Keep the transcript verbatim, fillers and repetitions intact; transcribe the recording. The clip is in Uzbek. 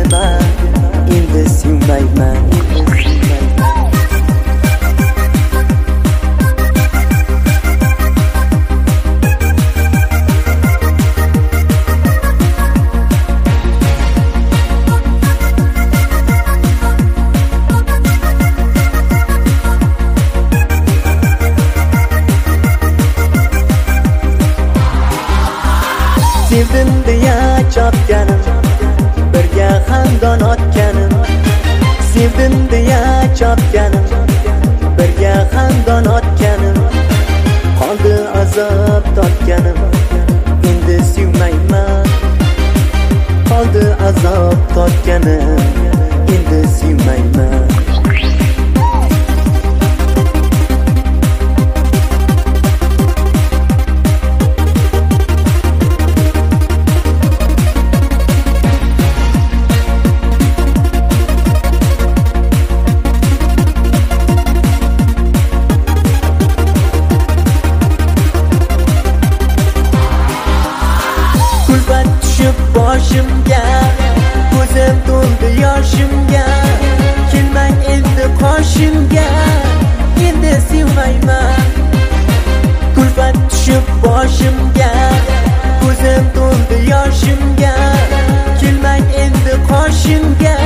dema, endi sevmayman. Sevdim deya chopganim, birga xandon otganim. Sevdim deya chopganim, birga xandon otganim. Qoldi azob tortganim, endi sevmayman. Qoldi azob tortganim, endi sevmayman. Kulbat tushib boshimga, ko'zim to'ldi yoshimga. Kelmang endi qoshimga, endi sevmayman. Kulbat tushib boshimga, ko'zim to'ldi yoshimga. Kelmang endi qoshimga,